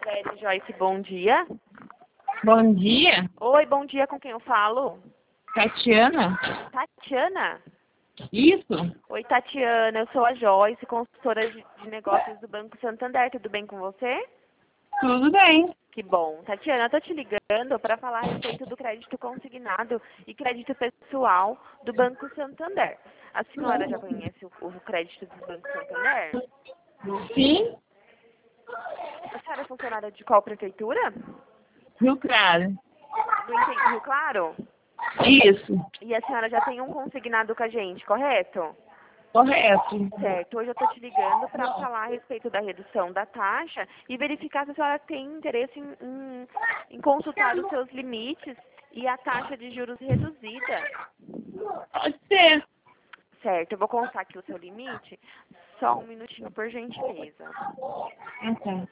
Gisele Joyce, bom dia. Bom dia, Oi, bom dia, com quem eu falo? Tatiana. Tatiana? Isso? Oi, Tatiana, eu sou a Joyce, consultora de negócios do Banco Santander. Tudo bem com você? Tudo bem. Que bom. Tatiana, eu tô te ligando para falar a respeito do crédito consignado e crédito pessoal do Banco Santander. A senhora já conhece o crédito do Banco Santander? Sim? A senhora é funcionária de qual prefeitura? Rio Claro. Do Rio Claro? Isso, E a senhora já tem um consignado com a gente, correto? correto. Certo. Hoje eu estou te ligando para falar a respeito da redução da taxa e verificar se a senhora tem interesse em consultar os seus limites e a taxa de juros reduzida. Pode ser. Certo. Eu vou constar aqui o seu limite. Só um minutinho, por gentileza. Ok.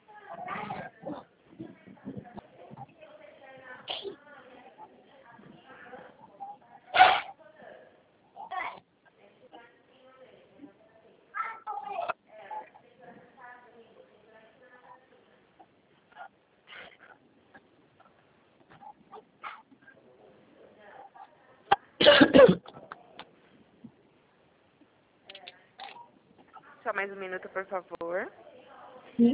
Só mais um minuto, por favor. Sim.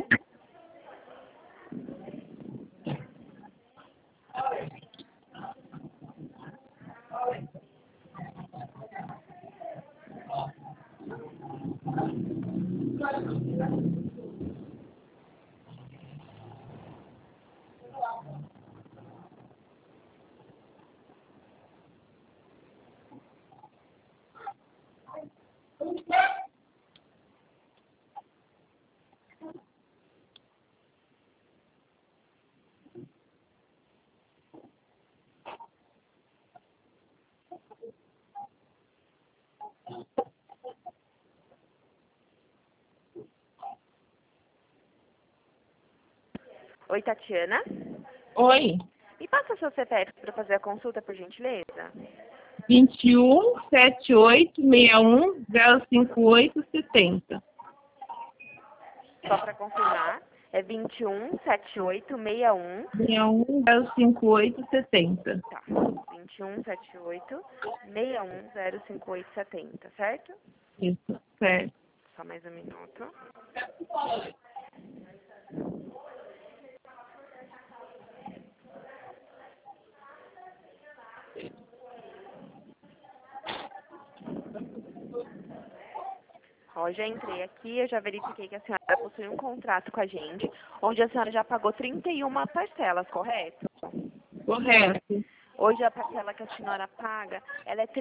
Oi, Tatiana. Oi. Me passa seu CPF para fazer a consulta, por gentileza. 217861 05870. Só para confirmar. É 217861. 05870. Tá. 2178-610870, certo? Isso, certo. Só mais um minuto. Ó, já entrei aqui, eu já verifiquei que a senhora possui um contrato com a gente, onde a senhora já pagou 31 parcelas, correto? Correto. Hoje a parcela que a senhora paga, ela é R$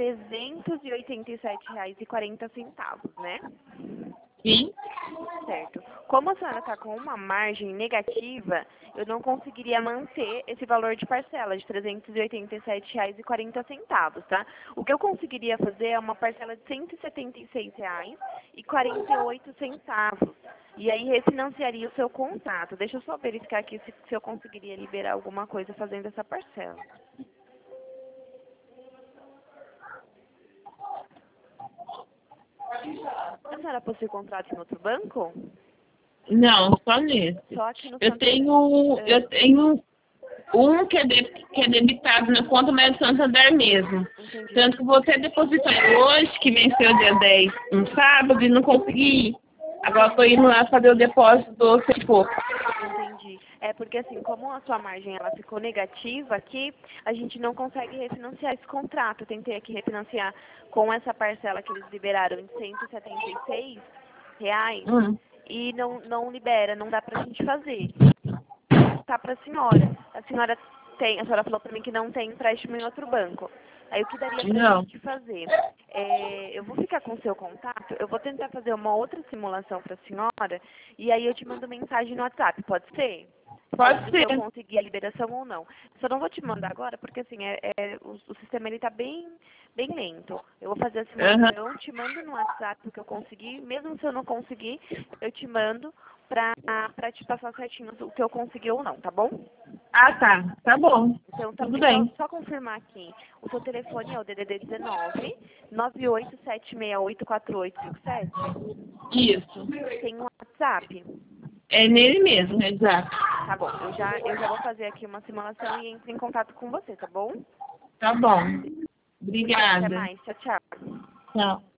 387,40, né? Sim? Certo. Como a senhora está com uma margem negativa, eu não conseguiria manter esse valor de parcela de R$ 387,40, tá? O que eu conseguiria fazer é uma parcela de R$ 176,48. E aí refinanciaria o seu contrato. Deixa eu só verificar aqui se eu conseguiria liberar alguma coisa fazendo essa parcela. A senhora possui contrato em outro banco? Não, só nesse. Só aqui no Eu Santander. tenho um que é debitado na conta médio Santander mesmo. Entendi. Tanto que você depositou hoje, que venceu dia 10, um sábado, e não consegui ir. Agora estou indo lá fazer o depósito do sei pouco. Entendi. É porque assim, como a sua margem ela ficou negativa aqui, a gente não consegue refinanciar esse contrato. Eu tentei aqui refinanciar com essa parcela que eles liberaram de R$ 176 e não libera, não dá pra gente fazer. Tá pra senhora. A senhora falou pra mim que não tem empréstimo em outro banco. Aí o que daria pra Não. gente fazer? Eu vou ficar com o seu contato, eu vou tentar fazer uma outra simulação pra senhora e aí eu te mando mensagem no WhatsApp, pode ser? Pode Falando se ser. eu conseguir a liberação ou não. Só não vou te mandar agora porque assim, o sistema ele tá bem lento. Eu vou fazer a simulação, te mando no WhatsApp o que eu conseguir, mesmo se eu não conseguir, eu te mando pra te passar certinho o que eu consegui ou não, tá bom? Ah, tá. Tá bom. Então, Tudo bem. só confirmar aqui. O seu telefone é o DDD 19 987684857? Isso. Tem um WhatsApp? É nele mesmo, exato. Tá bom, eu já vou fazer aqui uma simulação e entro em contato com você, tá bom? Tá bom. Obrigada, até Obrigada. mais. Tchau, tchau. Tchau.